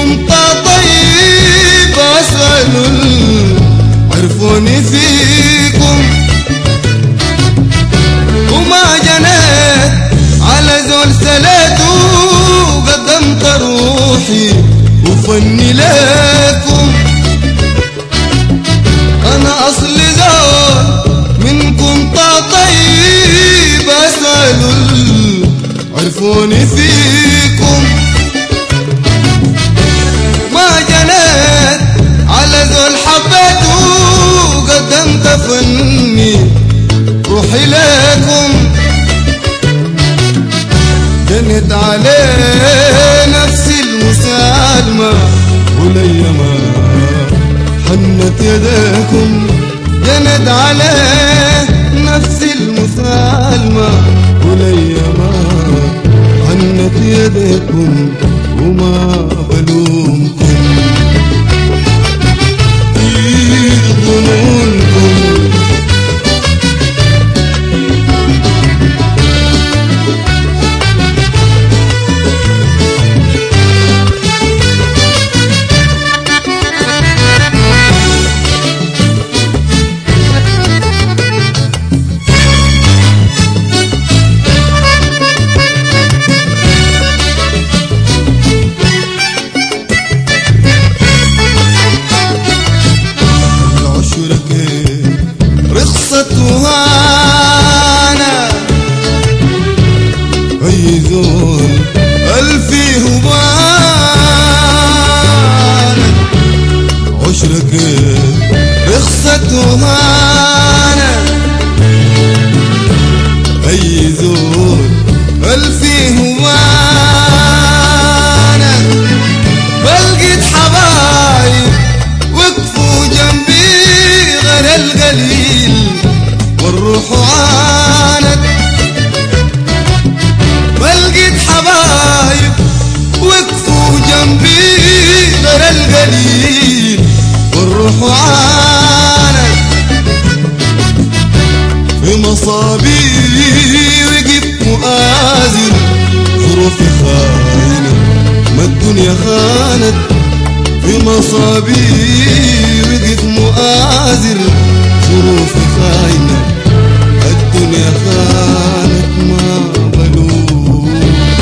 كنت طيب أسأل عرفوني فيكم، وما جنيت على زول سليته قدمت روحي وفني لكم. أنا أصلي زول منكم طيب أسأل عرفوني فيكم، ما جنيت على زول حبيته قدمت فني روحي لكم. جنت عليه نفسي المسالمة وليما حنت يديكم، جنت عليه نفسي المسالمة وليما حنت يديكم، وما بلومكم في ظنونكم. وهانا أي زول ألفي هبانا، عشرك رخصة وهانا أي زول ألفي هبانا. بلقيت حبايب وقفوا جنبي غير القليل والروح عانت، بلقيت حبايب وقفوا جنبي غير القليل والروح عانت. في مصابي وقف مؤازر ظروفي خاينة ما الدنيا خانت، في مصابي وقف مؤازر ظروفي خاينة الدنيا خانت، ما بلوم.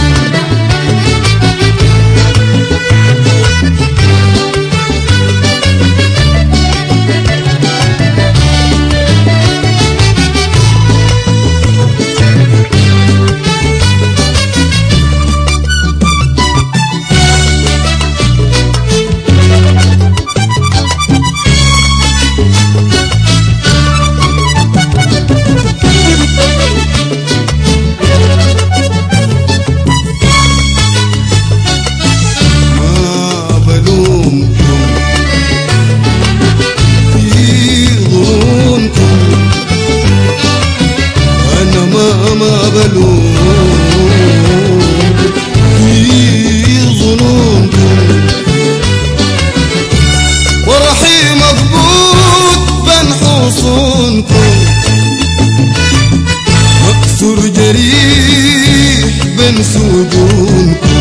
ما بلوم في ظنونكم، ورحي مضبوط بين حصونكم، مكسور جريح بين سجونكم،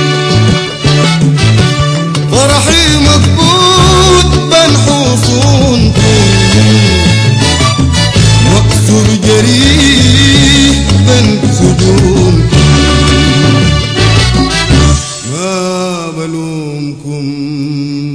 فرحي مضبوط بين حصونكم، مكسور جريح بين سجونكم، ما بلومكم.